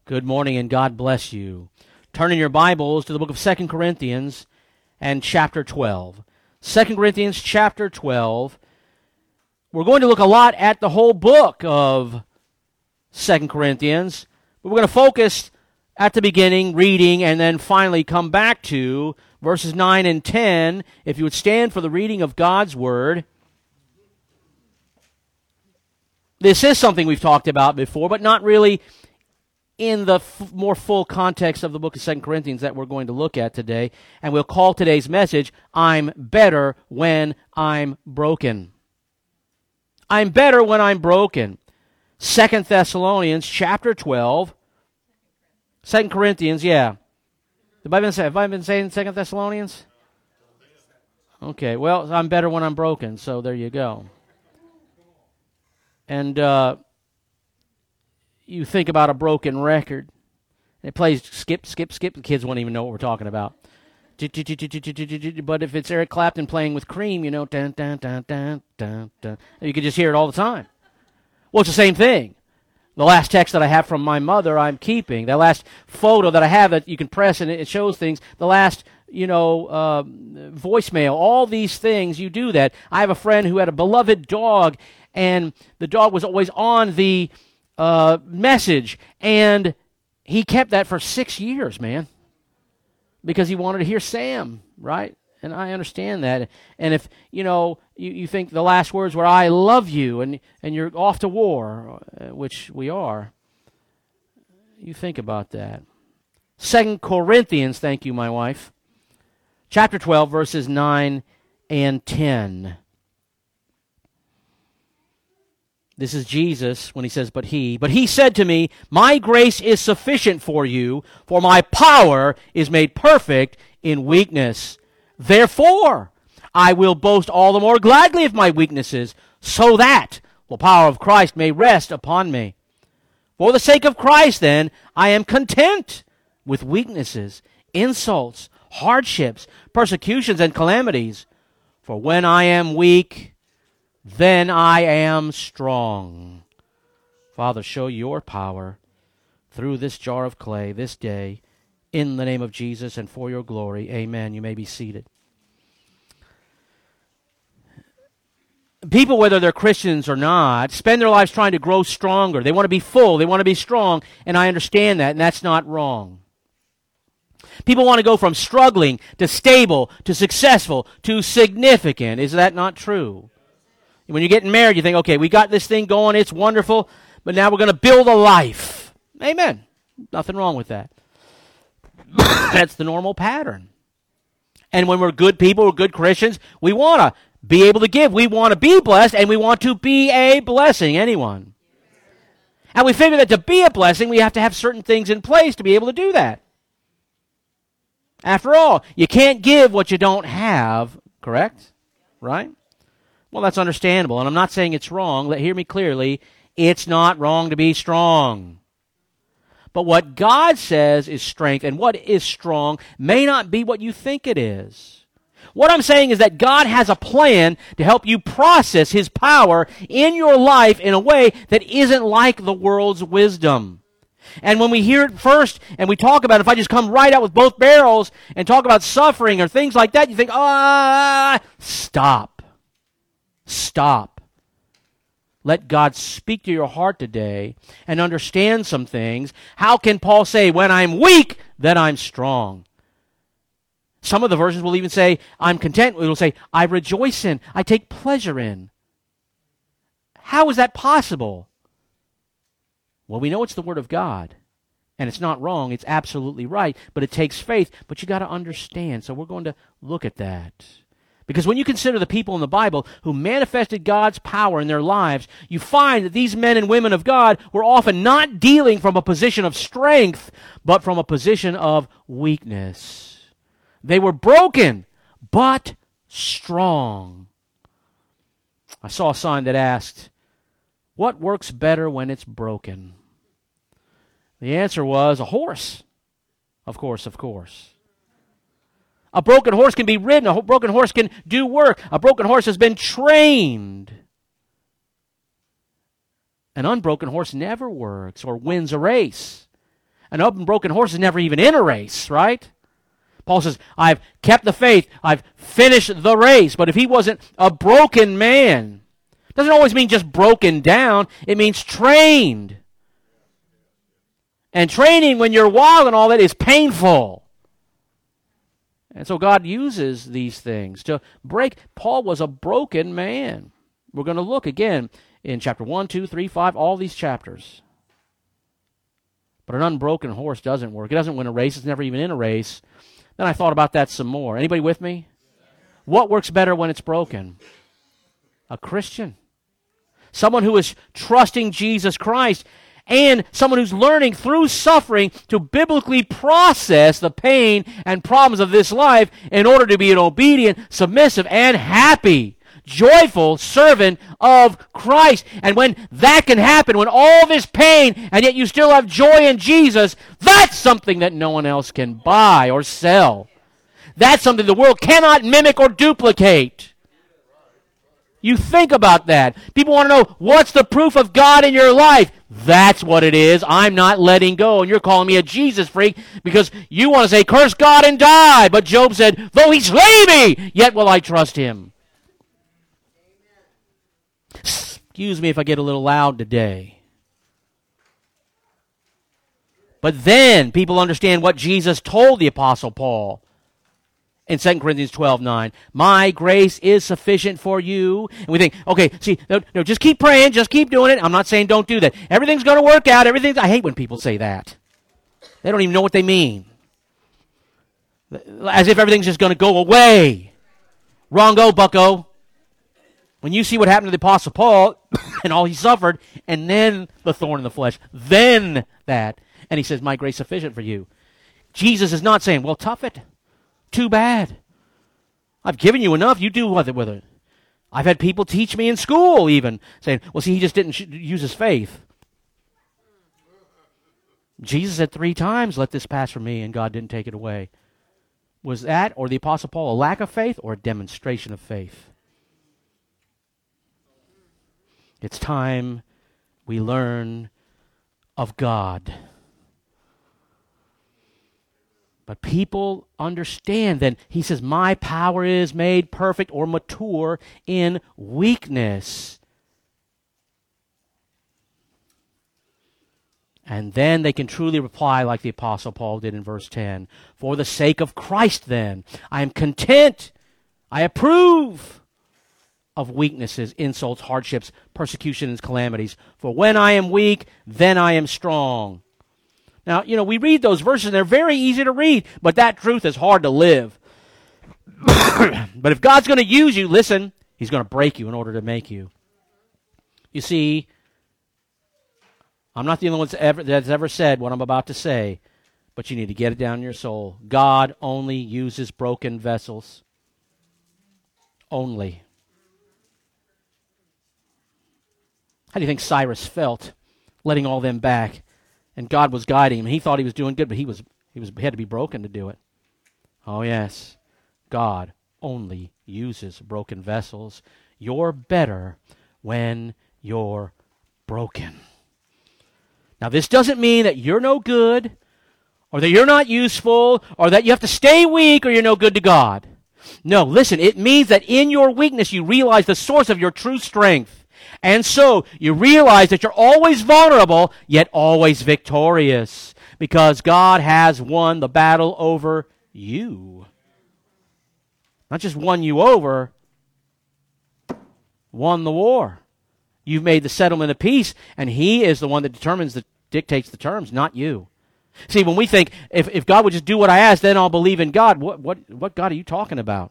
Good morning and God bless you. Turn in your Bibles to the book of 2 Corinthians and chapter 12. 2 Corinthians chapter 12. We're going to look a lot at the whole book of 2 Corinthians, but we're going to focus at the beginning, reading, and then finally come back to verses 9 and 10. If you would stand for the reading of God's Word. This is something we've talked about before, but not really in the more full context of the book of 2 Corinthians that we're going to look at today. And we'll call today's message, I'm Better When I'm Broken. I'm better when I'm broken. 2 Thessalonians chapter 12. 2 Corinthians, yeah. Have I been saying 2 Thessalonians? Okay, well, I'm better when I'm broken, so there you go. And you think about a broken record. It plays skip, skip, skip. The kids won't even know what we're talking about. But if it's Eric Clapton playing with Cream, you know, dun, dun, dun, dun, dun, dun, you can just hear it all the time. Well, it's the same thing. The last text that I have from my mother, I'm keeping. The last photo that I have that you can press and it shows things. The last, voicemail. All these things, you do that. I have a friend who had a beloved dog, and the dog was always on the message, and he kept that for 6 years, man, because he wanted to hear Sam, right? And I understand that. And if, you think the last words were, I love you, and you're off to war, which we are, you think about that. 2 Corinthians, thank you, my wife, chapter 12, verses 9 and 10. This is Jesus when he says, But he said to me, my grace is sufficient for you, for my power is made perfect in weakness. Therefore, I will boast all the more gladly of my weaknesses, so that the power of Christ may rest upon me. For the sake of Christ, then, I am content with weaknesses, insults, hardships, persecutions, and calamities. For when I am weak, then I am strong. Father, show your power through this jar of clay this day, in the name of Jesus and for your glory. Amen. You may be seated. People, whether they're Christians or not, spend their lives trying to grow stronger. They want to be full. They want to be strong, and I understand that, and that's not wrong. People want to go from struggling to stable to successful to significant. Is that not true? When you're getting married, you think, okay, we got this thing going, it's wonderful, but now we're going to build a life. Amen. Nothing wrong with that. That's the normal pattern. And when we're good people, we're good Christians, we want to be able to give. We want to be blessed, and we want to be a blessing. Anyone? And we figure that to be a blessing, we have to have certain things in place to be able to do that. After all, you can't give what you don't have, correct? Right? Well, that's understandable, and I'm not saying it's wrong. Hear me clearly. It's not wrong to be strong. But what God says is strength, and what is strong may not be what you think it is. What I'm saying is that God has a plan to help you process His power in your life in a way that isn't like the world's wisdom. And when we hear it first and we talk about it, if I just come right out with both barrels and talk about suffering or things like that, you think, stop. Stop. Let God speak to your heart today and understand some things. How can Paul say, when I'm weak, then I'm strong? Some of the versions will even say, I'm content. It will say, I rejoice in, I take pleasure in. How is that possible? Well, we know it's the Word of God, and it's not wrong. It's absolutely right, but it takes faith. But you got to understand, so we're going to look at that. Because when you consider the people in the Bible who manifested God's power in their lives, you find that these men and women of God were often not dealing from a position of strength, but from a position of weakness. They were broken, but strong. I saw a sign that asked, what works better when it's broken? The answer was a horse. Of course, of course. A broken horse can be ridden. A broken horse can do work. A broken horse has been trained. An unbroken horse never works or wins a race. An open broken horse is never even in a race, right? Paul says, I've kept the faith. I've finished the race. But if he wasn't a broken man, doesn't always mean just broken down. It means trained. And training when you're wild and all that is painful. And so God uses these things to break. Paul was a broken man. We're going to look again in chapter 1, 2, 3, 5, all these chapters. But an unbroken horse doesn't work. It doesn't win a race. It's never even in a race. Then I thought about that some more. Anybody with me? What works better when it's broken? A Christian. Someone who is trusting Jesus Christ, and someone who's learning through suffering to biblically process the pain and problems of this life in order to be an obedient, submissive, and happy, joyful servant of Christ. And when that can happen, when all this pain, and yet you still have joy in Jesus, that's something that no one else can buy or sell. That's something the world cannot mimic or duplicate. You think about that. People want to know, what's the proof of God in your life? That's what it is. I'm not letting go. And you're calling me a Jesus freak because you want to say, curse God and die. But Job said, though he slay me, yet will I trust him. Excuse me if I get a little loud today. But then people understand what Jesus told the Apostle Paul in 2 Corinthians 12:9. My grace is sufficient for you. And we think, okay, see, no, just keep praying, just keep doing it. I'm not saying don't do that. Everything's going to work out. I hate when people say that. They don't even know what they mean. As if everything's just going to go away. Wrong-o, bucko. When you see what happened to the Apostle Paul and all he suffered, and then the thorn in the flesh, then that. And he says, my grace is sufficient for you. Jesus is not saying, well, tough it. Too bad. I've given you enough. You do with it. I've had people teach me in school even, saying, well, see, he just didn't use his faith. Jesus said 3 times, let this pass from me, and God didn't take it away. Was that, or the Apostle Paul, a lack of faith or a demonstration of faith? It's time we learn of God. But people understand then, he says, my power is made perfect or mature in weakness. And then they can truly reply like the Apostle Paul did in verse 10. For the sake of Christ then, I am content, I approve of weaknesses, insults, hardships, persecutions, calamities. For when I am weak, then I am strong. Now, we read those verses, and they're very easy to read, but that truth is hard to live. But if God's going to use you, listen, he's going to break you in order to make you. You see, I'm not the only one that's ever said what I'm about to say, but you need to get it down in your soul. God only uses broken vessels. Only. How do you think Cyrus felt letting all them back? And God was guiding him. He thought he was doing good, but he had to be broken to do it. Oh yes, God only uses broken vessels. You're better when you're broken. Now this doesn't mean that you're no good, or that you're not useful, or that you have to stay weak, or you're no good to God. No, listen, it means that in your weakness you realize the source of your true strength. And so you realize that you're always vulnerable, yet always victorious, because God has won the battle over you. Not just won you over, won the war. You've made the settlement of peace, and he is the one that dictates the terms, not you. See, when we think, if God would just do what I ask, then I'll believe in God, what God are you talking about?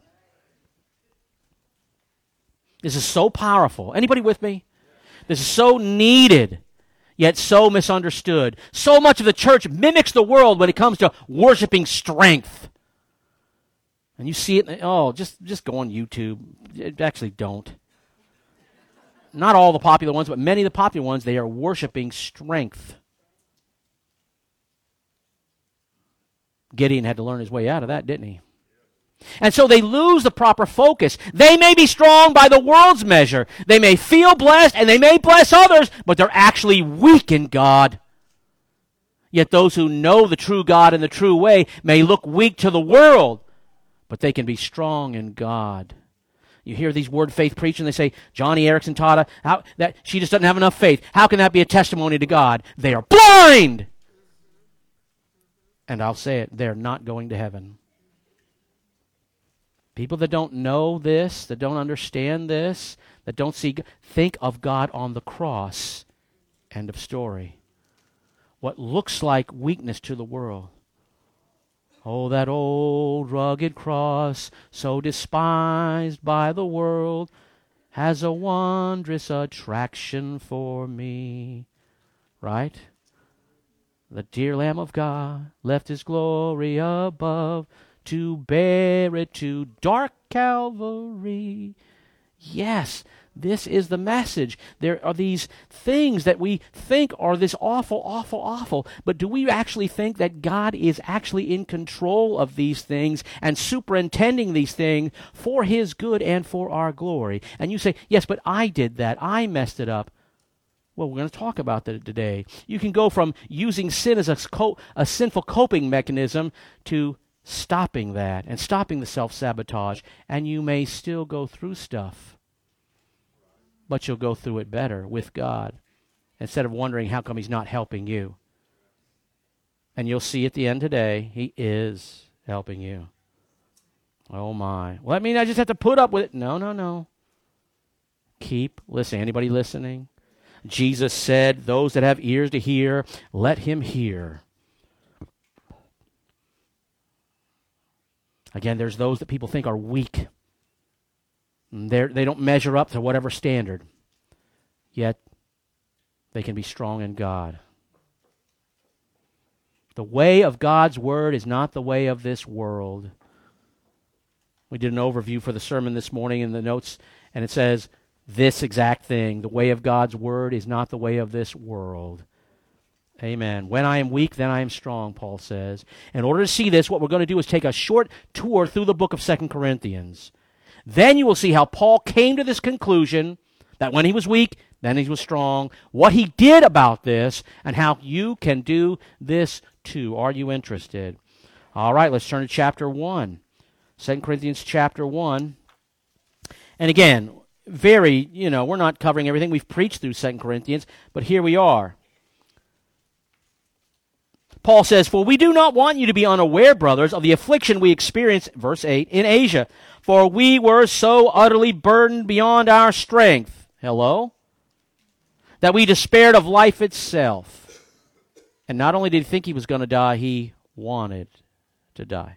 This is so powerful. Anybody with me? This is so needed, yet so misunderstood. So much of the church mimics the world when it comes to worshiping strength. And you see it, just go on YouTube. Actually, don't. Not all the popular ones, but many of the popular ones, they are worshiping strength. Gideon had to learn his way out of that, didn't he? And so they lose the proper focus. They may be strong by the world's measure. They may feel blessed, and they may bless others, but they're actually weak in God. Yet those who know the true God and the true way may look weak to the world, but they can be strong in God. You hear these word faith preach and they say, Johnny Erickson taught that she just doesn't have enough faith. How can that be a testimony to God? They are blind! And I'll say it, they're not going to heaven. People that don't know this, that don't understand this, that don't see, think of God on the cross. End of story. What looks like weakness to the world. Oh, that old rugged cross, so despised by the world, has a wondrous attraction for me. Right? The dear Lamb of God left his glory above to bear it to dark Calvary. Yes, this is the message. There are these things that we think are this awful, awful, awful. But do we actually think that God is actually in control of these things and superintending these things for his good and for our glory? And you say, yes, but I did that. I messed it up. Well, we're going to talk about that today. You can go from using sin as a sinful coping mechanism to stopping that and stopping the self-sabotage. And you may still go through stuff, but you'll go through it better with God instead of wondering how come he's not helping you. And you'll see at the end today, he is helping you. Oh my. Well, I mean, I just have to put up with it. No. Keep listening. Anybody listening? Jesus said, those that have ears to hear, let him hear. Again, there's those that people think are weak. They don't measure up to whatever standard. Yet, they can be strong in God. The way of God's word is not the way of this world. We did an overview for the sermon this morning in the notes, and it says this exact thing. The way of God's word is not the way of this world. Amen. When I am weak, then I am strong, Paul says. In order to see this, what we're going to do is take a short tour through the book of 2 Corinthians. Then you will see how Paul came to this conclusion that when he was weak, then he was strong, what he did about this, and how you can do this too. Are you interested? All right, let's turn to chapter 1. 2 Corinthians chapter 1. And again, we're not covering everything. We've preached through 2 Corinthians, but here we are. Paul says, for we do not want you to be unaware, brothers, of the affliction we experienced, verse 8, in Asia. For we were so utterly burdened beyond our strength. Hello? That we despaired of life itself. And not only did he think he was going to die, he wanted to die.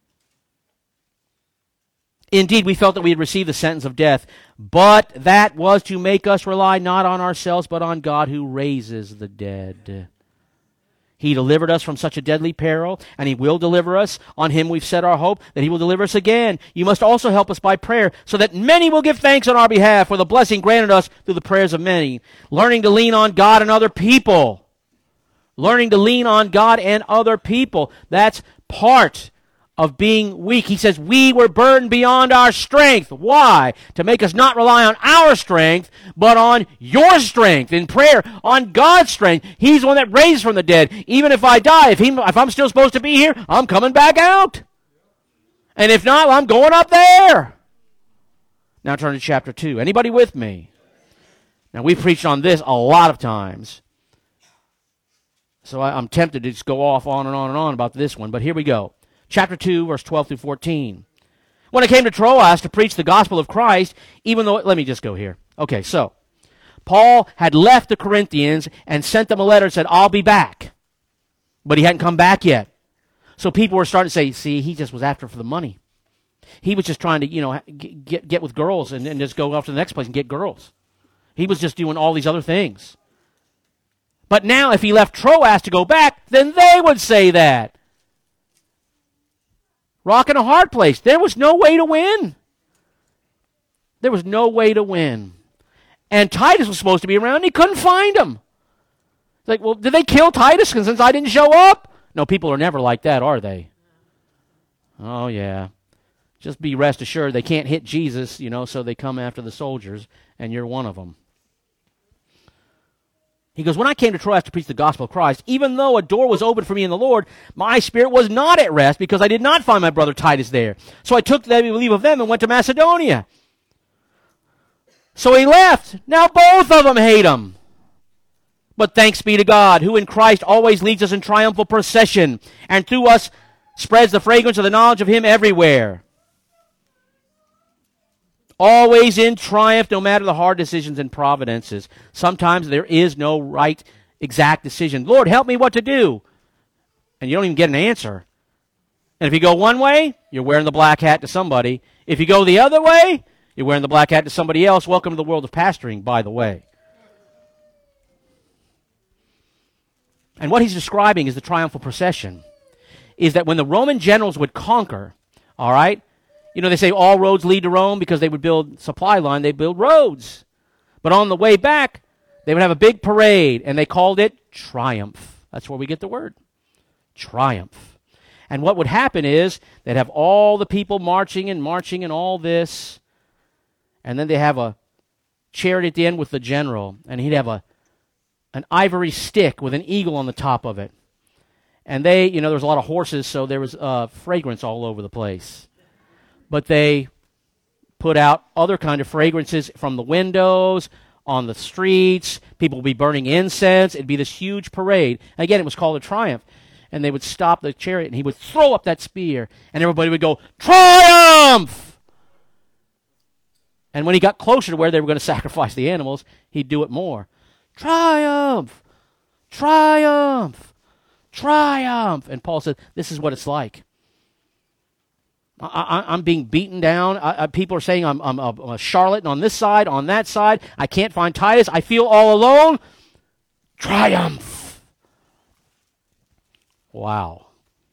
Indeed, we felt that we had received the sentence of death, but that was to make us rely not on ourselves, but on God who raises the dead. He delivered us from such a deadly peril, and he will deliver us. On him we've set our hope that he will deliver us again. You must also help us by prayer, so that many will give thanks on our behalf for the blessing granted us through the prayers of many. Learning to lean on God and other people. Learning to lean on God and other people. That's part of being weak. He says, we were burdened beyond our strength. Why? To make us not rely on our strength, but on your strength in prayer, on God's strength. He's the one that raised from the dead. Even if I die, if I'm still supposed to be here, I'm coming back out. And if not, I'm going up there. Now turn to chapter 2. Anybody with me? Now we've preached on this a lot of times. So I'm tempted to just go off on and on and on about this one, but here we go. Chapter 2, verse 12 through 14. When I came to Troas to preach the gospel of Christ, let me just go here. Okay, so Paul had left the Corinthians and sent them a letter and said, I'll be back. But he hadn't come back yet. So people were starting to say, see, he just was after for the money. He was just trying to, get with girls and just go off to the next place and get girls. He was just doing all these other things. But now if he left Troas to go back, then they would say that. Rock and a hard place. There was no way to win. There was no way to win. And Titus was supposed to be around, and he couldn't find him. It's like, well, did they kill Titus since I didn't show up? No, people are never like that, are they? Oh, yeah. Just be rest assured they can't hit Jesus, so they come after the soldiers, and you're one of them. He goes, when I came to Troas to preach the gospel of Christ, even though a door was opened for me in the Lord, my spirit was not at rest because I did not find my brother Titus there. So I took leave of them and went to Macedonia. So he left. Now both of them hate him. But thanks be to God, who in Christ always leads us in triumphal procession, and through us spreads the fragrance of the knowledge of him everywhere. Always in triumph, no matter the hard decisions and providences. Sometimes there is no right, exact decision. Lord, help me what to do. And you don't even get an answer. And if you go one way, you're wearing the black hat to somebody. If you go the other way, you're wearing the black hat to somebody else. Welcome to the world of pastoring, by the way. And what he's describing is the triumphal procession. Is that when the Roman generals would conquer, all right, you know, they say all roads lead to Rome because they would build supply line, they build roads. But on the way back, they would have a big parade, and they called it triumph. That's where we get the word, triumph. And what would happen is they'd have all the people marching and all this, and then they have a chariot at the end with the general, and he'd have an ivory stick with an eagle on the top of it. And they, you know, there was a lot of horses, so there was fragrance all over the place. But they put out other kind of fragrances from the windows, on the streets. People would be burning incense. It'd be this huge parade. And again, it was called a triumph. And they would stop the chariot, and he would throw up that spear, and everybody would go, triumph! And when he got closer to where they were going to sacrifice the animals, he'd do it more. Triumph! Triumph! Triumph! And Paul said, this is what it's like. I'm being beaten down. People are saying I'm a charlatan on this side, on that side. I can't find Titus. I feel all alone. Triumph! Wow.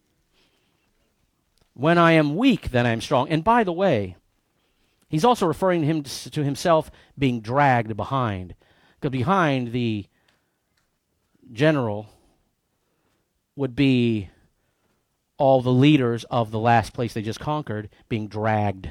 When I am weak, then I am strong. And by the way, he's also referring to himself being dragged behind. Because behind the general would be all the leaders of the last place they just conquered being dragged.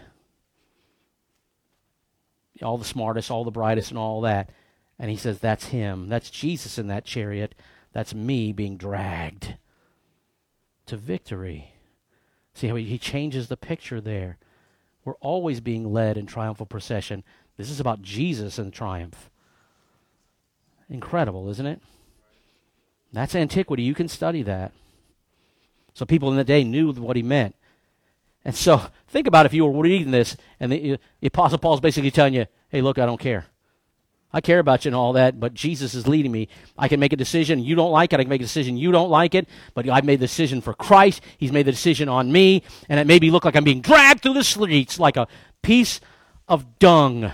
All the smartest, all the brightest, and all that. And he says, that's him. That's Jesus in that chariot. That's me being dragged to victory. See how he changes the picture there. We're always being led in triumphal procession. This is about Jesus and triumph. Incredible, isn't it? That's antiquity. You can study that. So people in the day knew what he meant. And so think about if you were reading this and the Apostle Paul's basically telling you, hey, look, I don't care. I care about you and all that, but Jesus is leading me. I can make a decision. You don't like it. I can make a decision. You don't like it. But I've made the decision for Christ. He's made the decision on me. And it made me look like I'm being dragged through the streets like a piece of dung.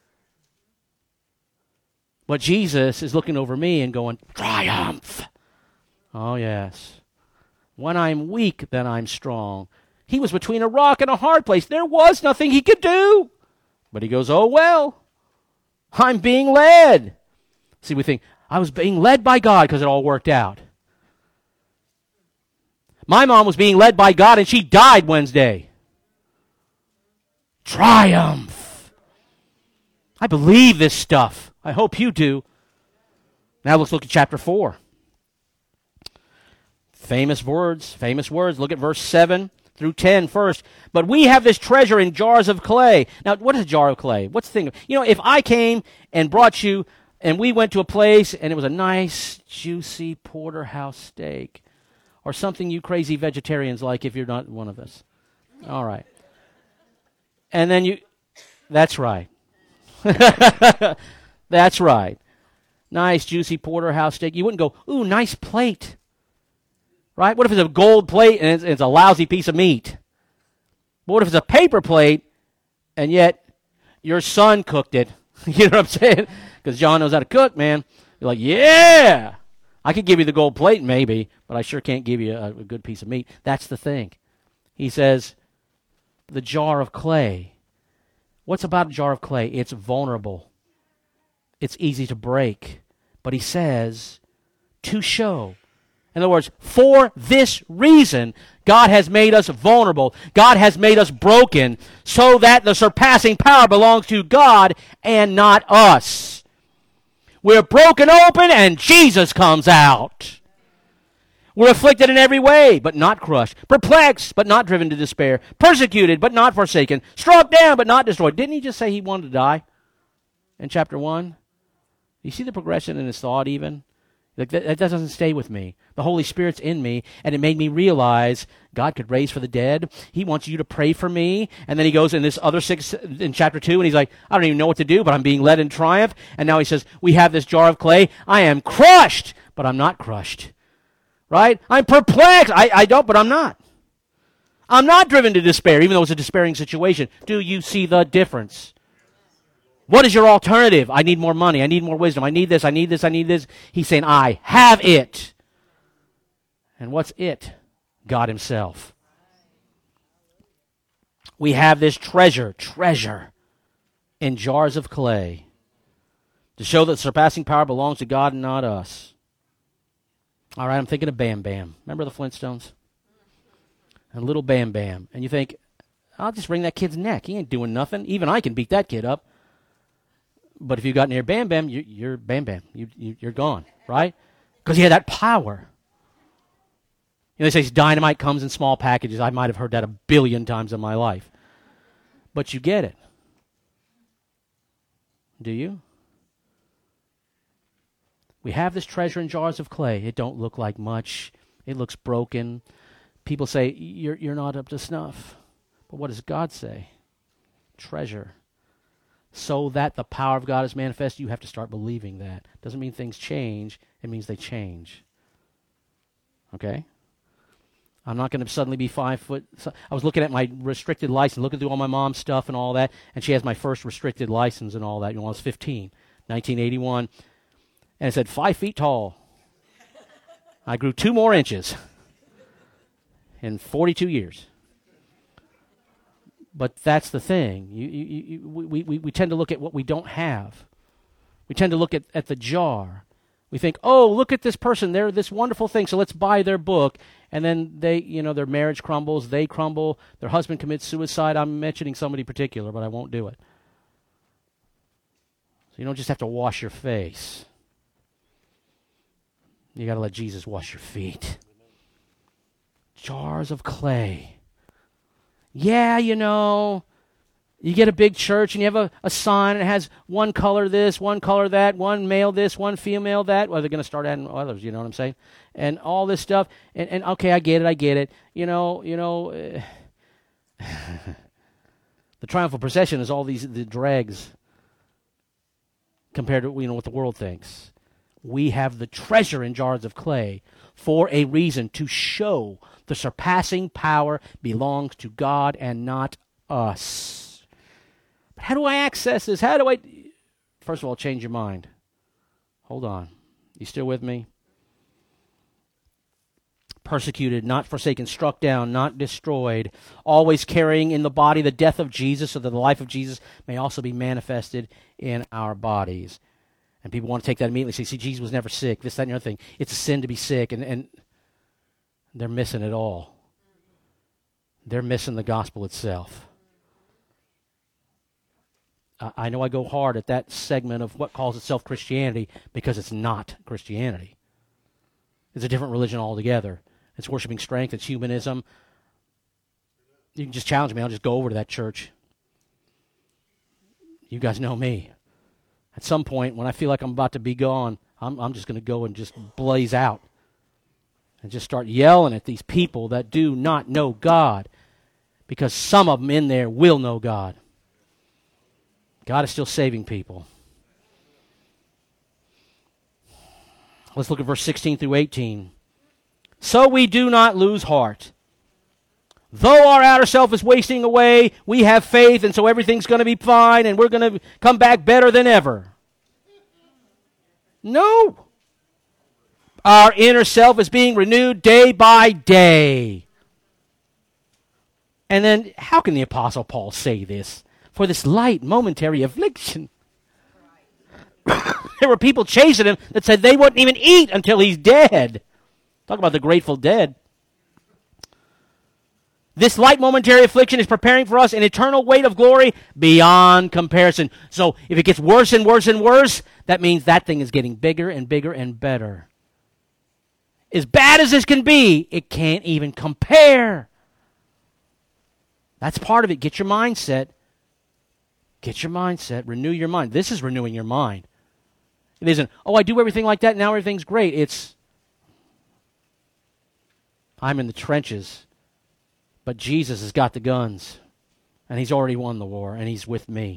But Jesus is looking over me and going, triumph. Oh, yes. When I'm weak, then I'm strong. He was between a rock and a hard place. There was nothing he could do. But he goes, oh, well, I'm being led. See, we think, I was being led by God because it all worked out. My mom was being led by God and she died Wednesday. Triumph. I believe this stuff. I hope you do. Now let's look at chapter 4. Famous words. Look at verse 7 through 10 first. But we have this treasure in jars of clay. Now, what is a jar of clay? What's the thing? You know, if I came and brought you, and we went to a place, and it was a nice, juicy porterhouse steak, or something you crazy vegetarians like if you're not one of us. All right. And then that's right. That's right. Nice, juicy porterhouse steak. You wouldn't go, ooh, nice plate. Right? What if it's a gold plate and it's a lousy piece of meat? But what if it's a paper plate and yet your son cooked it? You know what I'm saying? Because John knows how to cook, man. You're like, yeah, I could give you the gold plate maybe, but I sure can't give you a good piece of meat. That's the thing. He says, the jar of clay. What's about a jar of clay? It's vulnerable. It's easy to break. But he says, to show. In other words, for this reason, God has made us vulnerable. God has made us broken so that the surpassing power belongs to God and not us. We're broken open and Jesus comes out. We're afflicted in every way, but not crushed. Perplexed, but not driven to despair. Persecuted, but not forsaken. Struck down, but not destroyed. Didn't he just say he wanted to die in chapter 1? You see the progression in his thought even? Like that doesn't stay with me. The Holy Spirit's in me, and it made me realize God could raise for the dead. He wants you to pray for me. And then he goes in this other 6 in chapter 2, and he's like, I don't even know what to do, but I'm being led in triumph. And now he says, we have this jar of clay. I am crushed, but I'm not crushed. Right? I'm perplexed. I don't, but I'm not. I'm not driven to despair, even though it's a despairing situation. Do you see the difference? What is your alternative? I need more money. I need more wisdom. I need this. I need this. I need this. He's saying, I have it. And what's it? God himself. We have this treasure in jars of clay to show that surpassing power belongs to God and not us. All right, I'm thinking of Bam Bam. Remember the Flintstones? And little Bam Bam. And you think, I'll just wring that kid's neck. He ain't doing nothing. Even I can beat that kid up. But if you got near Bam Bam, you're Bam Bam. You're gone, right? Because he had that power. You know, they say dynamite comes in small packages. I might have heard that 1 billion times in my life. But you get it. Do you? We have this treasure in jars of clay. It don't look like much. It looks broken. People say, you're not up to snuff. But what does God say? Treasure. So that the power of God is manifest, you have to start believing that. Doesn't mean things change. It means they change. Okay? I'm not going to suddenly be 5 foot. I was looking at my restricted license, looking through all my mom's stuff and all that, and she has my first restricted license and all that when I was 15, 1981. And it said 5 feet tall. I grew 2 more inches in 42 years. But that's the thing. We tend to look at what we don't have. We tend to look at the jar. We think, oh, look at this person. They're this wonderful thing, so let's buy their book. And then their marriage crumbles. They crumble. Their husband commits suicide. I'm mentioning somebody particular, but I won't do it. So you don't just have to wash your face. You got to let Jesus wash your feet. Jars of clay. Yeah, you get a big church and you have a sign and it has one color this, one color that, one male this, one female that. Well, they're going to start adding others, you know what I'm saying? And all this stuff. And okay, I get it. The triumphal procession is all the dregs compared to what the world thinks. We have the treasure in jars of clay for a reason, to show the surpassing power belongs to God and not us. But how do I access this? First of all, change your mind. Hold on. You still with me? Persecuted, not forsaken, struck down, not destroyed, always carrying in the body the death of Jesus, so that the life of Jesus may also be manifested in our bodies. And people want to take that immediately and say, see, Jesus was never sick, this, that, and the other thing. It's a sin to be sick, and they're missing it all. They're missing the gospel itself. I know I go hard at that segment of what calls itself Christianity because it's not Christianity. It's a different religion altogether. It's worshiping strength. It's humanism. You can just challenge me. I'll just go over to that church. You guys know me. At some point, when I feel like I'm about to be gone, I'm just going to go and just blaze out and just start yelling at these people that do not know God, because some of them in there will know God. God is still saving people. Let's look at verse 16 through 18. So we do not lose heart. Though our outer self is wasting away, we have faith, and so everything's going to be fine, and we're going to come back better than ever. No. Our inner self is being renewed day by day. And then, how can the Apostle Paul say this? For this light, momentary affliction. There were people chasing him that said they wouldn't even eat until he's dead. Talk about the Grateful Dead. This light momentary affliction is preparing for us an eternal weight of glory beyond comparison. So if it gets worse and worse and worse, that means that thing is getting bigger and bigger and better. As bad as this can be, it can't even compare. That's part of it. Get your mindset. Get your mindset. Renew your mind. This is renewing your mind. It isn't, oh, I do everything like that, now everything's great. It's, I'm in the trenches, but Jesus has got the guns, and he's already won the war, and he's with me.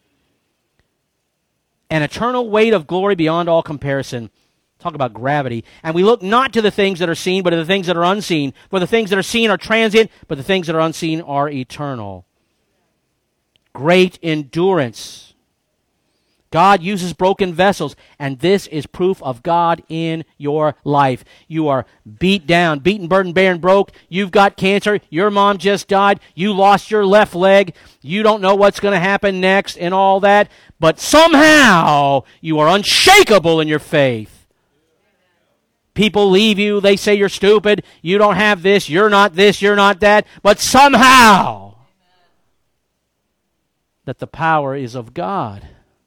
An eternal weight of glory beyond all comparison. Talk about gravity. And we look not to the things that are seen, but to the things that are unseen. For the things that are seen are transient, but the things that are unseen are eternal. Great endurance. God uses broken vessels, and this is proof of God in your life. You are beat down, beaten, burdened, bare, and broke. You've got cancer. Your mom just died. You lost your left leg. You don't know what's going to happen next and all that. But somehow you are unshakable in your faith. People leave you. They say you're stupid. You don't have this. You're not that. But somehow that the power is of God.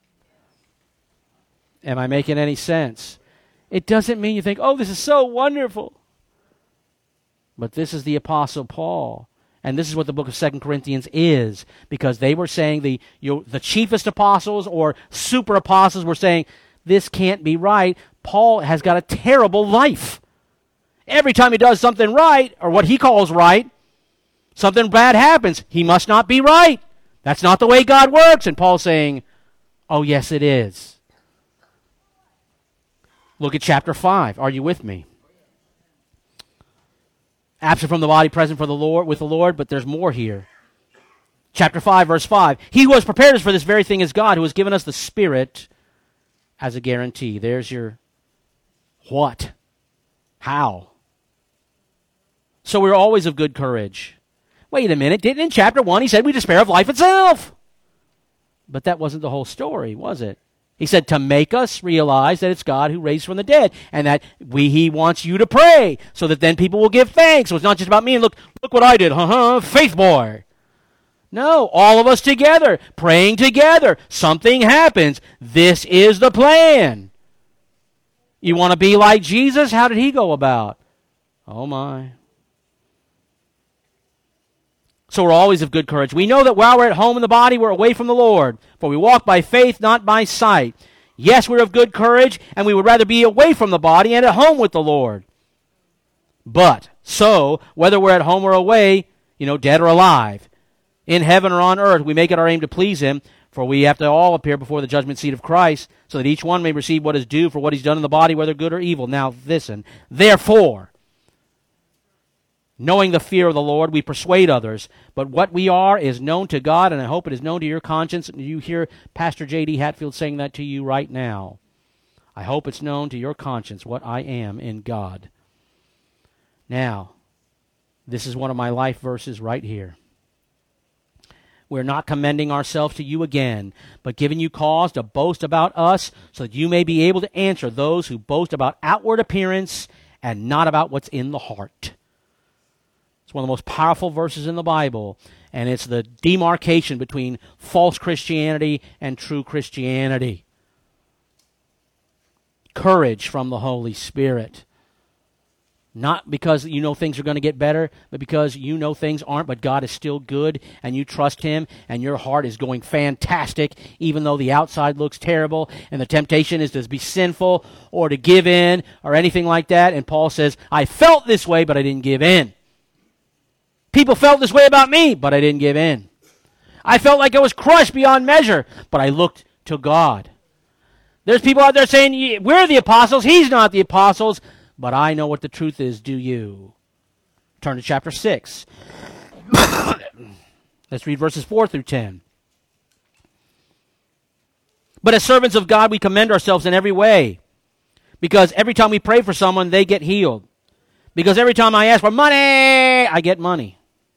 Am I making any sense? It doesn't mean you think, oh, this is so wonderful. But this is the Apostle Paul. And this is what the book of 2 Corinthians is. Because they were saying the chiefest apostles or super apostles were saying, this can't be right. Paul has got a terrible life. Every time he does something right, or what he calls right, something bad happens. He must not be right. That's not the way God works. And Paul's saying, oh, yes, it is. Look at chapter 5. Are you with me? Absent from the body, present for the Lord, with the Lord, but there's more here. Chapter 5, verse 5. He who has prepared us for this very thing is God, who has given us the Spirit as a guarantee. There's your what? How? So we're always of good courage. Wait a minute. Didn't in chapter 1 he said we despair of life itself? But that wasn't the whole story, was it? He said to make us realize that it's God who raised from the dead, and that he wants you to pray, so that then people will give thanks. So it's not just about me and look what I did, faith boy. No, all of us together, praying together. Something happens. This is the plan. You want to be like Jesus? How did he go about? Oh my. So we're always of good courage. We know that while we're at home in the body, we're away from the Lord. For we walk by faith, not by sight. Yes, we're of good courage, and we would rather be away from the body and at home with the Lord. But, so, whether we're at home or away, dead or alive, in heaven or on earth, we make it our aim to please him, for we have to all appear before the judgment seat of Christ, so that each one may receive what is due for what he's done in the body, whether good or evil. Now listen, therefore, knowing the fear of the Lord, we persuade others. But what we are is known to God, and I hope it is known to your conscience. You hear Pastor J.D. Hatfield saying that to you right now. I hope it's known to your conscience what I am in God. Now, this is one of my life verses right here. We're not commending ourselves to you again, but giving you cause to boast about us, so that you may be able to answer those who boast about outward appearance and not about what's in the heart. It's one of the most powerful verses in the Bible, and it's the demarcation between false Christianity and true Christianity. Courage from the Holy Spirit. Not because you know things are going to get better, but because you know things aren't, but God is still good, and you trust him, and your heart is going fantastic, even though the outside looks terrible, and the temptation is to be sinful, or to give in, or anything like that. And Paul says, I felt this way, but I didn't give in. People felt this way about me, but I didn't give in. I felt like I was crushed beyond measure, but I looked to God. There's people out there saying, we're the apostles, he's not the apostles, but I know what the truth is, do you? Turn to chapter 6. Let's read verses 4 through 10. But as servants of God, we commend ourselves in every way, because every time we pray for someone, they get healed. Because every time I ask for money, I get money.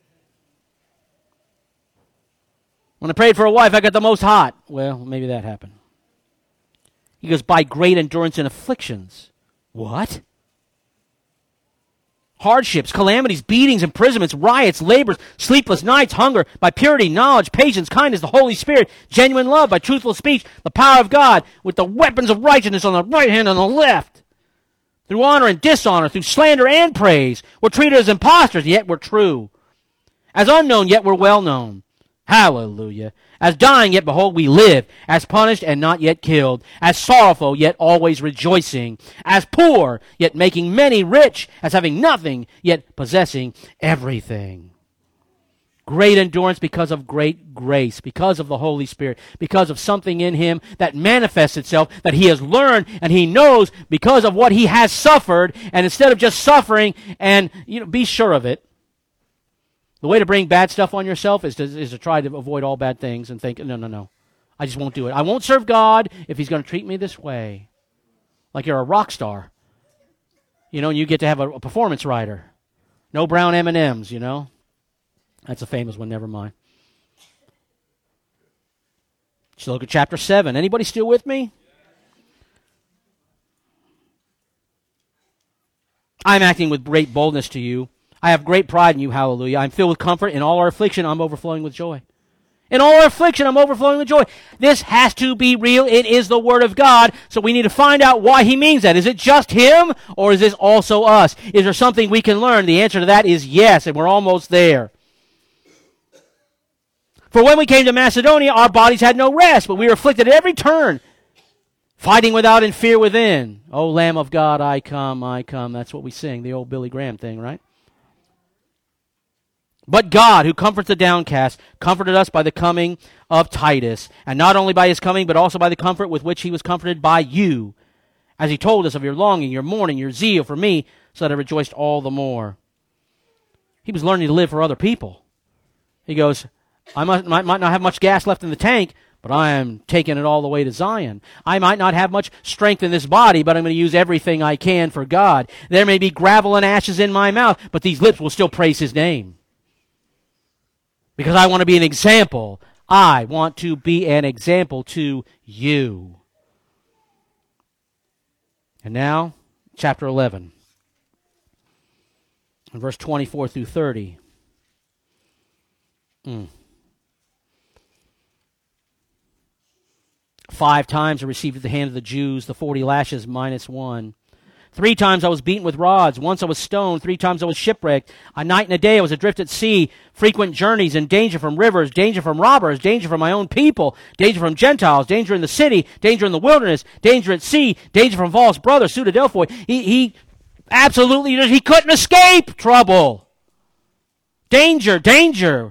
When I prayed for a wife, I got the most hot. Well, maybe that happened. He goes, by great endurance in afflictions. What? hardships, calamities, beatings, imprisonments, riots, labors, sleepless nights, hunger, by purity, knowledge, patience, kindness, the Holy Spirit, genuine love, by truthful speech, the power of God, with the weapons of righteousness on the right hand and on the left. Through honor and dishonor, through slander and praise. We're treated as impostors, yet we're true. As unknown, yet we're well known. Hallelujah. As dying, yet behold, we live. As punished and not yet killed. As sorrowful, yet always rejoicing. As poor, yet making many rich. As having nothing, yet possessing everything. Great endurance because of great grace, because of the Holy Spirit, because of something in him that manifests itself, that he has learned and he knows because of what he has suffered. And instead of just suffering and, be sure of it, the way to bring bad stuff on yourself is to try to avoid all bad things and think, no, I just won't do it. I won't serve God if he's going to treat me this way. Like you're a rock star. And you get to have a performance rider. No brown M&Ms, That's a famous one, never mind. Let's look at chapter 7. Anybody still with me? I'm acting with great boldness to you. I have great pride in you, hallelujah. I'm filled with comfort. In all our affliction, I'm overflowing with joy. In all our affliction, I'm overflowing with joy. This has to be real. It is the Word of God. So we need to find out why he means that. Is it just him, or is this also us? Is there something we can learn? The answer to that is yes, and we're almost there. For when we came to Macedonia, our bodies had no rest, but we were afflicted at every turn, fighting without and fear within. O Lamb of God, I come, I come. That's what we sing, the old Billy Graham thing, right? But God, who comforts the downcast, comforted us by the coming of Titus, and not only by his coming, but also by the comfort with which he was comforted by you, as he told us of your longing, your mourning, your zeal for me, so that I rejoiced all the more. He was learning to live for other people. He goes, I might not have much gas left in the tank, but I am taking it all the way to Zion. I might not have much strength in this body, but I'm going to use everything I can for God. There may be gravel and ashes in my mouth, but these lips will still praise his name. Because I want to be an example. I want to be an example to you. And now, chapter 11. And verse 24 through 30. 5 times I received at the hand of the Jews the 40 lashes minus 1. 3 times I was beaten with rods. Once I was stoned. 3 times I was shipwrecked. A night and a day I was adrift at sea. Frequent journeys and danger from rivers, danger from robbers, danger from my own people, danger from Gentiles, danger in the city, danger in the wilderness, danger at sea, danger from false brothers, pseudo-Delphoi. He absolutely, he couldn't escape trouble. Danger.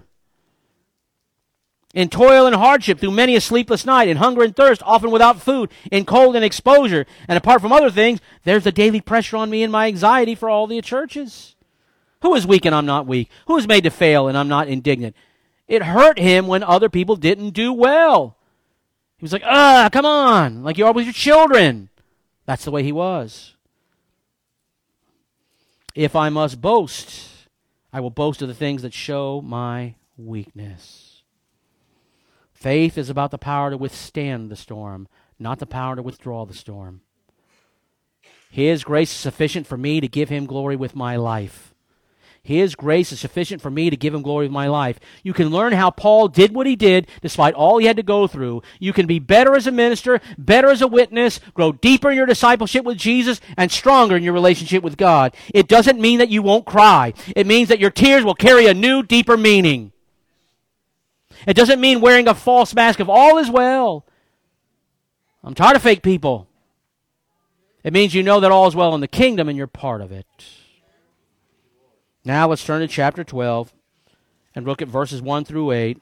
In toil and hardship, through many a sleepless night, in hunger and thirst, often without food, in cold and exposure. And apart from other things, there's the daily pressure on me and my anxiety for all the churches. Who is weak and I'm not weak? Who is made to fail and I'm not indignant? It hurt him when other people didn't do well. He was like, come on, like you are with your children. That's the way he was. If I must boast, I will boast of the things that show my weakness. Faith is about the power to withstand the storm, not the power to withdraw the storm. His grace is sufficient for me to give him glory with my life. His grace is sufficient for me to give him glory with my life. You can learn how Paul did what he did despite all he had to go through. You can be better as a minister, better as a witness, grow deeper in your discipleship with Jesus, and stronger in your relationship with God. It doesn't mean that you won't cry. It means that your tears will carry a new, deeper meaning. It doesn't mean wearing a false mask of all is well. I'm tired of fake people. It means you know that all is well in the kingdom and you're part of it. Now let's turn to chapter 12 and look at verses 1 through 8.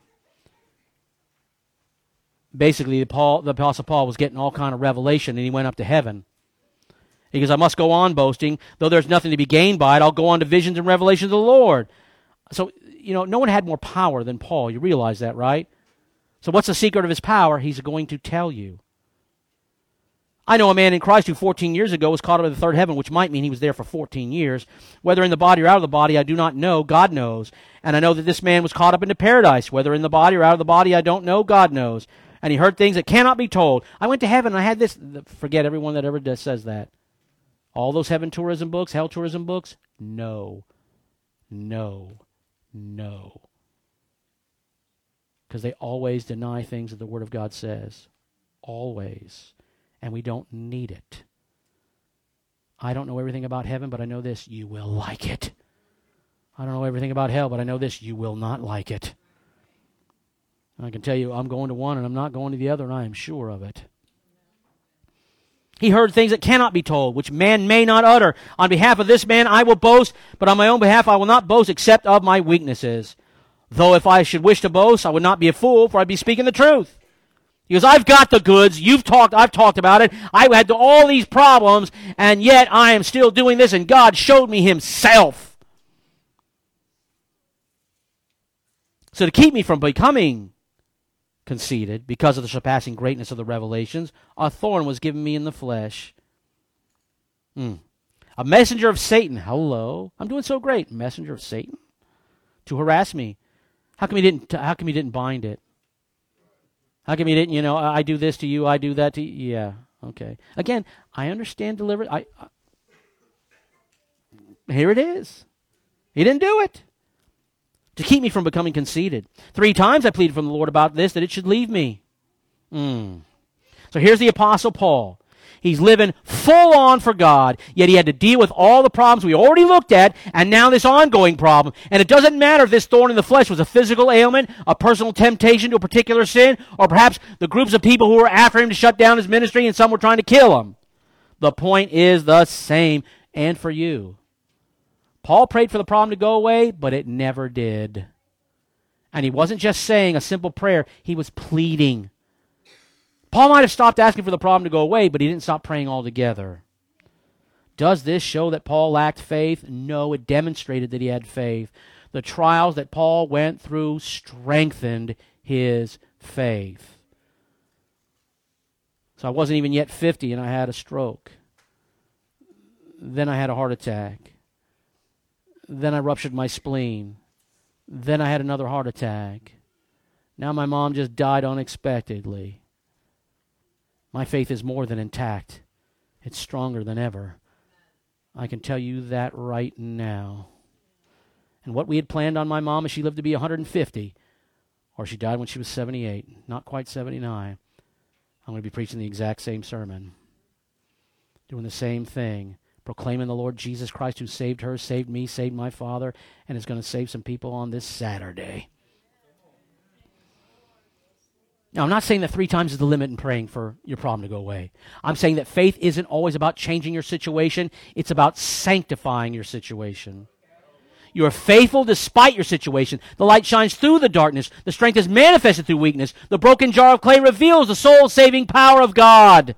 Basically, the Apostle Paul was getting all kind of revelation and he went up to heaven. He goes, I must go on boasting. Though there's nothing to be gained by it, I'll go on to visions and revelations of the Lord. So, no one had more power than Paul. You realize that, right? So what's the secret of his power? He's going to tell you. I know a man in Christ who 14 years ago was caught up in the third heaven, which might mean he was there for 14 years. Whether in the body or out of the body, I do not know. God knows. And I know that this man was caught up into paradise. Whether in the body or out of the body, I don't know. God knows. And he heard things that cannot be told. I went to heaven and I had this. Forget everyone that ever says that. All those heaven tourism books, hell tourism books, no. No. No. Because they always deny things that the Word of God says. Always. And we don't need it. I don't know everything about heaven, but I know this, you will like it. I don't know everything about hell, but I know this, you will not like it. And I can tell you, I'm going to one and I'm not going to the other, and I am sure of it. He heard things that cannot be told, which man may not utter. On behalf of this man I will boast, but on my own behalf I will not boast except of my weaknesses. Though if I should wish to boast, I would not be a fool, for I'd be speaking the truth. He goes, I've got the goods. I've talked about it. I had all these problems, and yet I am still doing this, and God showed me himself. So to keep me from becoming conceited, because of the surpassing greatness of the revelations, a thorn was given me in the flesh. A messenger of Satan. Hello. I'm doing so great. Messenger of Satan? To harass me. How come he didn't bind it? How come he didn't, I do this to you, I do that to you? Yeah, okay. Again, I understand deliverance. Here it is. He didn't do it. To keep me from becoming conceited. 3 times I pleaded from the Lord about this, that it should leave me. So here's the Apostle Paul. He's living full on for God, yet he had to deal with all the problems we already looked at, and now this ongoing problem. And it doesn't matter if this thorn in the flesh was a physical ailment, a personal temptation to a particular sin, or perhaps the groups of people who were after him to shut down his ministry and some were trying to kill him. The point is the same, and for you. Paul prayed for the problem to go away, but it never did. And he wasn't just saying a simple prayer, he was pleading. Paul might have stopped asking for the problem to go away, but he didn't stop praying altogether. Does this show that Paul lacked faith? No, it demonstrated that he had faith. The trials that Paul went through strengthened his faith. So I wasn't even yet 50 and I had a stroke. Then I had a heart attack. Then I ruptured my spleen. Then I had another heart attack. Now my mom just died unexpectedly. My faith is more than intact. It's stronger than ever. I can tell you that right now. And what we had planned on my mom is she lived to be 150, or she died when she was 78, not quite 79. I'm going to be preaching the exact same sermon, doing the same thing, proclaiming the Lord Jesus Christ who saved her, saved me, saved my father, and is going to save some people on this Saturday. Now, I'm not saying that 3 times is the limit in praying for your problem to go away. I'm saying that faith isn't always about changing your situation. It's about sanctifying your situation. You are faithful despite your situation. The light shines through the darkness. The strength is manifested through weakness. The broken jar of clay reveals the soul-saving power of God.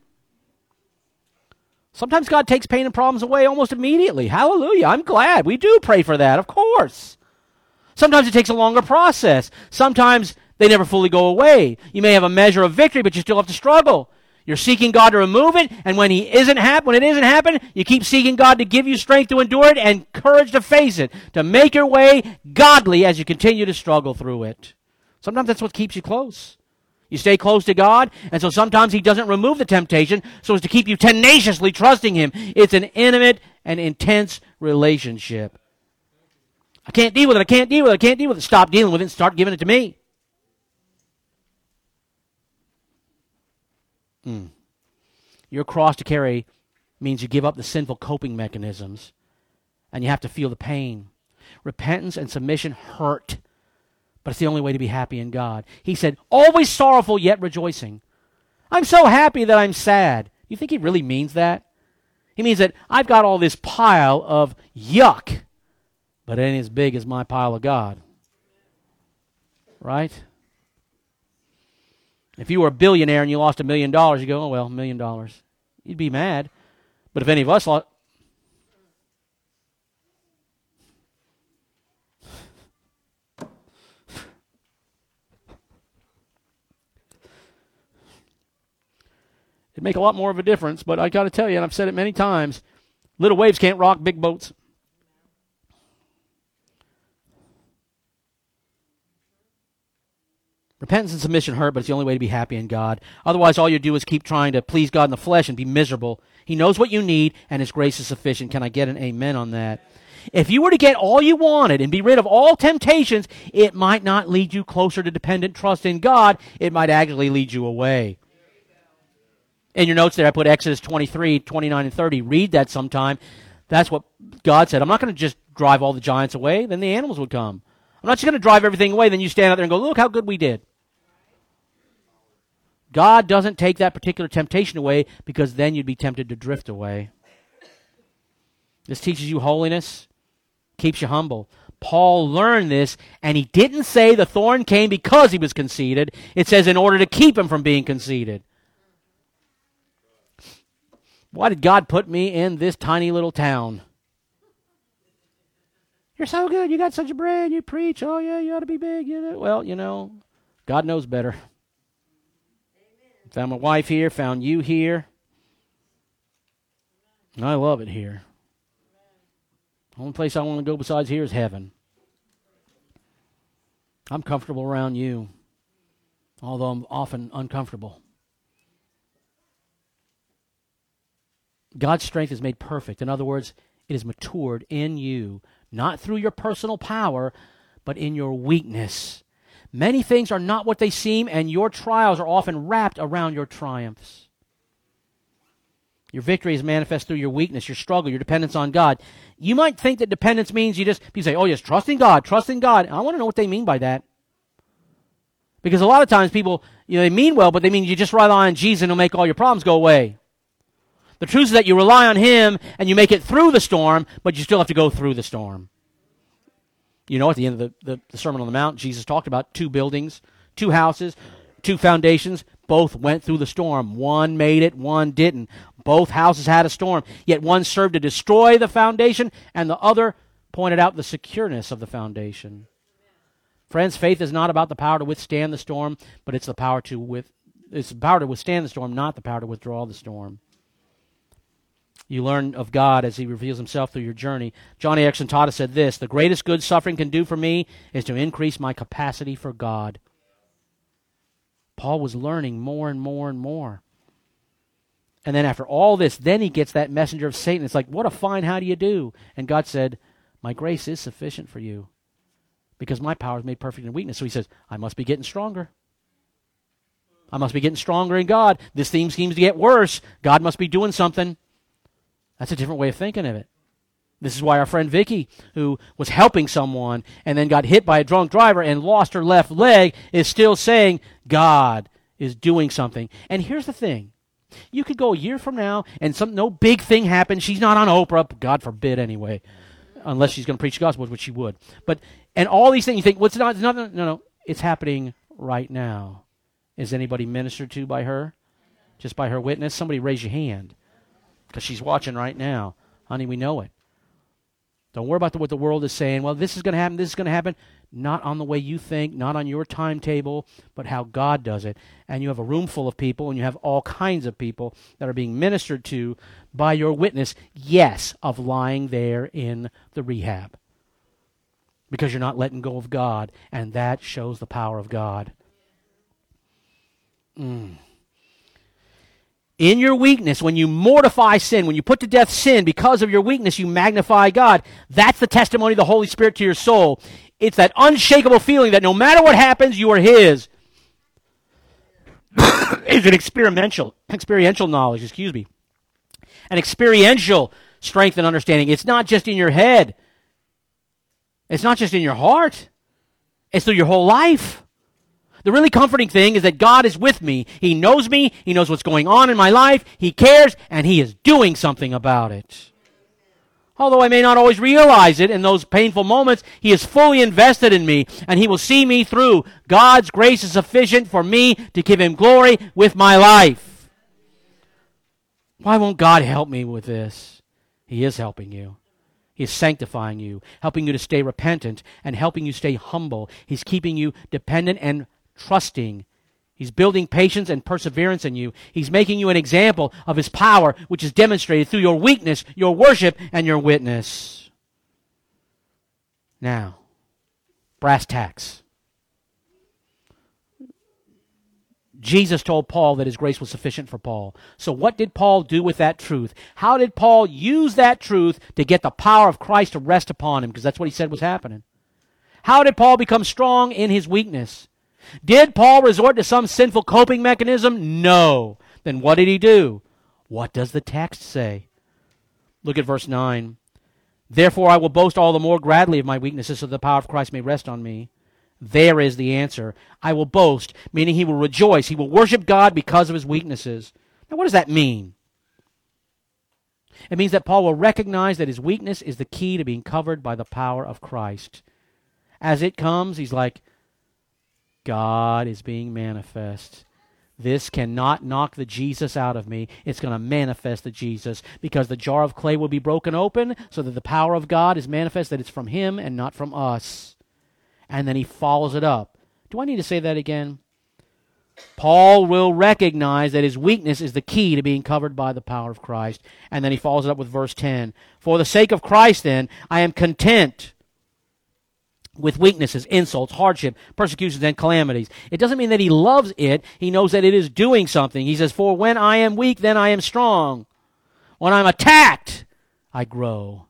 Sometimes God takes pain and problems away almost immediately. Hallelujah. I'm glad. We do pray for that, of course. Sometimes it takes a longer process. Sometimes they never fully go away. You may have a measure of victory, but you still have to struggle. You're seeking God to remove it, and when it isn't happening, you keep seeking God to give you strength to endure it and courage to face it, to make your way godly as you continue to struggle through it. Sometimes that's what keeps you close. You stay close to God, and so sometimes He doesn't remove the temptation so as to keep you tenaciously trusting Him. It's an intimate and intense relationship. I can't deal with it. Stop dealing with it and start giving it to me. Your cross to carry means you give up the sinful coping mechanisms, and you have to feel the pain. Repentance and submission hurt, but it's the only way to be happy in God. He said, always sorrowful yet rejoicing. I'm so happy that I'm sad. You think He really means that? He means that I've got all this pile of yuck, but it ain't as big as my pile of God. Right? If you were a billionaire and you lost $1 million, you go, oh, well, $1 million. You'd be mad. But if any of us lost... It'd make a lot more of a difference, but I got to tell you, and I've said it many times, little waves can't rock big boats. Repentance and submission hurt, but it's the only way to be happy in God. Otherwise, all you do is keep trying to please God in the flesh and be miserable. He knows what you need, and His grace is sufficient. Can I get an amen on that? If you were to get all you wanted and be rid of all temptations, it might not lead you closer to dependent trust in God. It might actually lead you away. In your notes there, I put Exodus 23, 29, and 30. Read that sometime. That's what God said. I'm not going to just drive all the giants away. Then the animals would come. I'm not just going to drive everything away. Then you stand out there and go, look how good we did. God doesn't take that particular temptation away because then you'd be tempted to drift away. This teaches you holiness, keeps you humble. Paul learned this, and he didn't say the thorn came because he was conceited. It says in order to keep him from being conceited. Why did God put me in this tiny little town? You're so good. You got such a brain. You preach. Oh, yeah, you ought to be big. Well, God knows better. Found my wife here. Found you here. And I love it here. The only place I want to go besides here is heaven. I'm comfortable around you, although I'm often uncomfortable. God's strength is made perfect. In other words, it is matured in you, not through your personal power, but in your weakness. Many things are not what they seem, and your trials are often wrapped around your triumphs. Your victory is manifest through your weakness, your struggle, your dependence on God. You might think that dependence means people say, oh yes, trust in God, trust in God. I want to know what they mean by that. Because a lot of times people, they mean well, but they mean you just rely on Jesus and He'll make all your problems go away. The truth is that you rely on Him and you make it through the storm, but you still have to go through the storm. At the end of the Sermon on the Mount, Jesus talked about 2 buildings, 2 houses, 2 foundations. Both went through the storm. One made it, one didn't. Both houses had a storm. Yet one served to destroy the foundation, and the other pointed out the secureness of the foundation. Friends, faith is not about the power to withstand the storm, but it's the power to withstand the storm, not the power to withdraw the storm. You learn of God as He reveals Himself through your journey. John A. Erickson Tada said this, the greatest good suffering can do for me is to increase my capacity for God. Paul was learning more and more and more. And then after all this, then he gets that messenger of Satan. It's like, what a fine how do you do? And God said, my grace is sufficient for you because my power is made perfect in weakness. So he says, I must be getting stronger. I must be getting stronger in God. This theme seems to get worse. God must be doing something. That's a different way of thinking of it. This is why our friend Vicky, who was helping someone and then got hit by a drunk driver and lost her left leg, is still saying, God is doing something. And here's the thing. You could go a year from now and no big thing happens. She's not on Oprah, God forbid anyway, unless she's going to preach the gospel, which she would. And all these things, you think, what's not? No, it's happening right now. Is anybody ministered to by her? Just by her witness? Somebody raise your hand. Because she's watching right now. Honey, we know it. Don't worry about what the world is saying. Well, this is going to happen, this is going to happen. Not on the way you think, not on your timetable, but how God does it. And you have a room full of people, and you have all kinds of people that are being ministered to by your witness, yes, of lying there in the rehab. Because you're not letting go of God, and that shows the power of God. In your weakness, when you mortify sin, when you put to death sin because of your weakness, you magnify God. That's the testimony of the Holy Spirit to your soul. It's that unshakable feeling that no matter what happens, you are His. It's an experiential knowledge, An experiential strength and understanding. It's not just in your head. It's not just in your heart. It's through your whole life. The really comforting thing is that God is with me. He knows me. He knows what's going on in my life. He cares, and He is doing something about it. Although I may not always realize it in those painful moments, He is fully invested in me, and He will see me through. God's grace is sufficient for me to give Him glory with my life. Why won't God help me with this? He is helping you. He is sanctifying you, helping you to stay repentant, and helping you stay humble. He's keeping you dependent and trusting. He's building patience and perseverance in you. He's making you an example of His power, which is demonstrated through your weakness, your worship, and your witness. Now, brass tacks. Jesus told Paul that his grace was sufficient for Paul. So what did Paul do with that truth? How did Paul use that truth to get the power of Christ to rest upon him? Because that's what he said was happening. How did Paul become strong in his weakness? Did Paul resort to some sinful coping mechanism? No. Then what did he do? What does the text say? Look at verse 9. Therefore I will boast all the more gladly of my weaknesses, so the power of Christ may rest on me. There is the answer. I will boast, meaning he will rejoice. He will worship God because of his weaknesses. Now what does that mean? It means that Paul will recognize that his weakness is the key to being covered by the power of Christ. As it comes, he's like, God is being manifest. This cannot knock the Jesus out of me. It's going to manifest the Jesus, because the jar of clay will be broken open so that the power of God is manifest, that it's from him and not from us. And then he follows it up. Do I need to say that again? Paul will recognize that his weakness is the key to being covered by the power of Christ. And then he follows it up with verse 10. For the sake of Christ, then, I am content with weaknesses, insults, hardship, persecutions, and calamities. It doesn't mean that he loves it. He knows that it is doing something. He says, for when I am weak, then I am strong. When I'm attacked, I grow.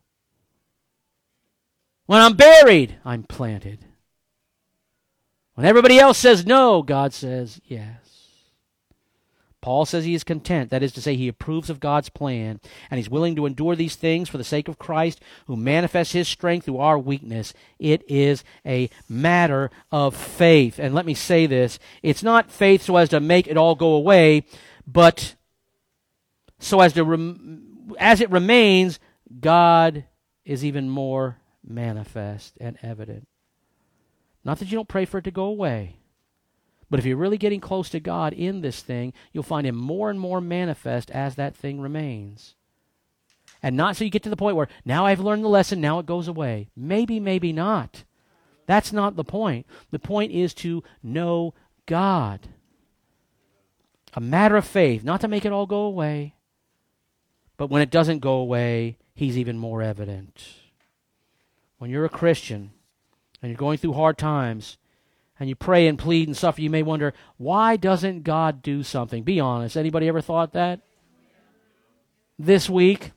When I'm buried, I'm planted. When everybody else says no, God says yes. Paul says he is content. That is to say, he approves of God's plan, and he's willing to endure these things for the sake of Christ, who manifests his strength through our weakness. It is a matter of faith. And let me say this. It's not faith so as to make it all go away, but so as to as it remains, God is even more manifest and evident. Not that you don't pray for it to go away. But if you're really getting close to God in this thing, you'll find him more and more manifest as that thing remains. And not so you get to the point where, now I've learned the lesson, now it goes away. Maybe, maybe not. That's not the point. The point is to know God. A matter of faith, not to make it all go away. But when it doesn't go away, he's even more evident. When you're a Christian and you're going through hard times, and you pray and plead and suffer, you may wonder, why doesn't God do something? Be honest. Anybody ever thought that? This week?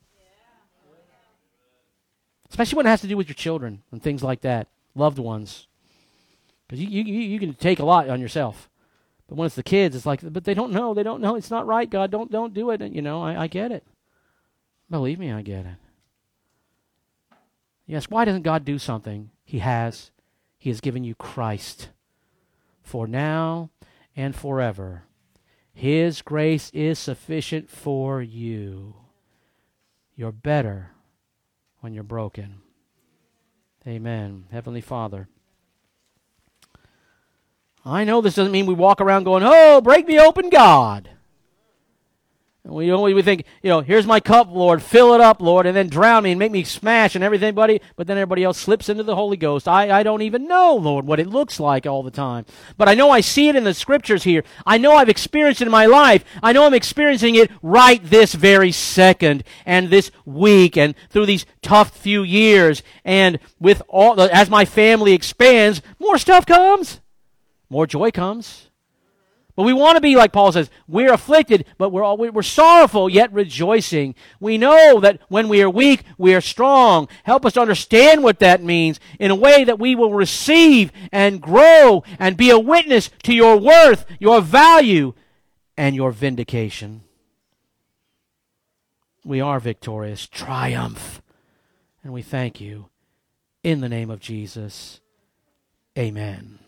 Especially when it has to do with your children and things like that, loved ones. Because you can take a lot on yourself. But when it's the kids, it's like, but they don't know. They don't know. It's not right, God. Don't do it. And, I get it. Believe me, I get it. Yes, why doesn't God do something? He has. He has given you Christ. For now and forever. His grace is sufficient for you. You're better when you're broken. Amen. Heavenly Father, I know this doesn't mean we walk around going, oh, break me open, God. And we think, here's my cup, Lord, fill it up, Lord, and then drown me and make me smash and everything, buddy. But then everybody else slips into the Holy Ghost. I don't even know, Lord, what it looks like all the time. But I know I see it in the Scriptures here. I know I've experienced it in my life. I know I'm experiencing it right this very second and this week and through these tough few years. And with as my family expands, more stuff comes. More joy comes. But we want to be like Paul says, we're afflicted, but we're sorrowful, yet rejoicing. We know that when we are weak, we are strong. Help us to understand what that means in a way that we will receive and grow and be a witness to your worth, your value, and your vindication. We are victorious. Triumph. And we thank you. In the name of Jesus, amen.